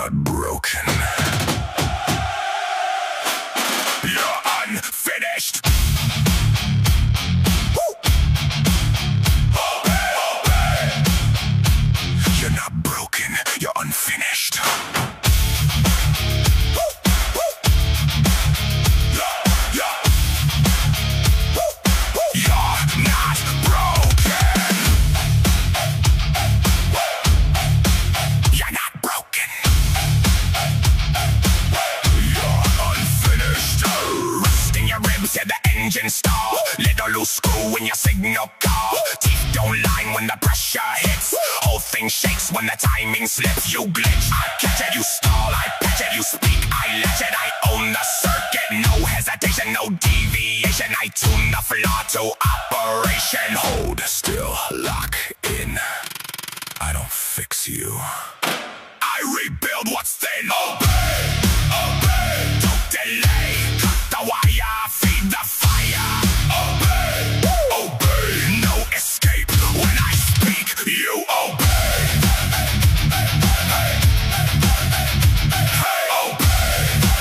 not broken. You're unfinished. You're not broken, you're unfinished. Said the engine stall, little loose screw in your signal call. Teeth don't line when the pressure hits. Whole thing shakes when the timing slips. You glitch, I catch it, you stall, I patch it, you speak, I latch it. I own the circuit, no hesitation, no deviation. I tune the flaw to operation. Hold still, lock in. I don't fix you, I rebuild what's thin. Obey, obey, don't delay. Cut the wire, feed the fire. Obey, obey, no escape. When I speak, you obey. Hey, obey.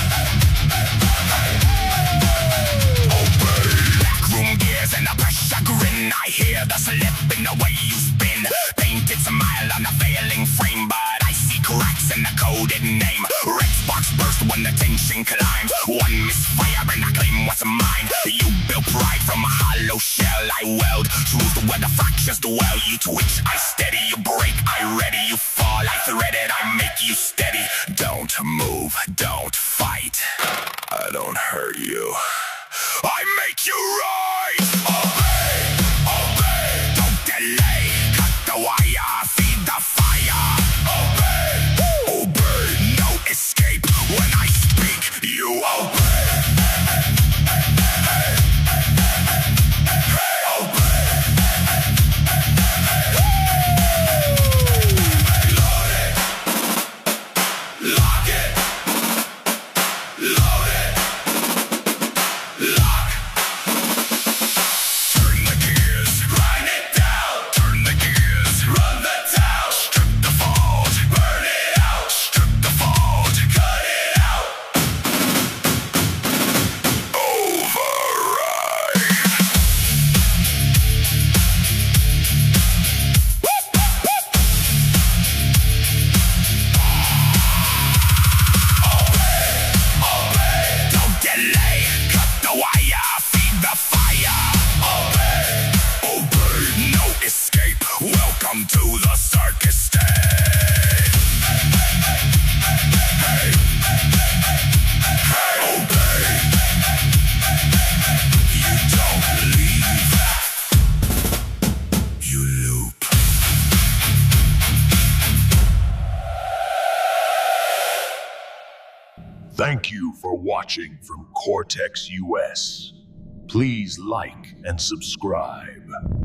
Obey. Backroom gears and the pressure grin. I hear the slip in the way you spin. Painted smile on the failing frame, but I see cracks in the coded name. Red sparks burst when the tension climbs. One misfire and I claim what's mine. You built pride from a hollow shell. I weld truth where the fractures dwell. You twitch, I steady. You break, I ready. You fall, I thread it. I make you steady. Don't move, don't fight. I don't hurt you, I make you right. Obey, obey, don't delay. Cut the wire, feed the fire. Obey, obey, no escape. When I speak, you obey. Welcome to the circus stage. Hey, hey, obey. You don't leave, you loop. Thank you for watching from Cortex US. Please like and subscribe.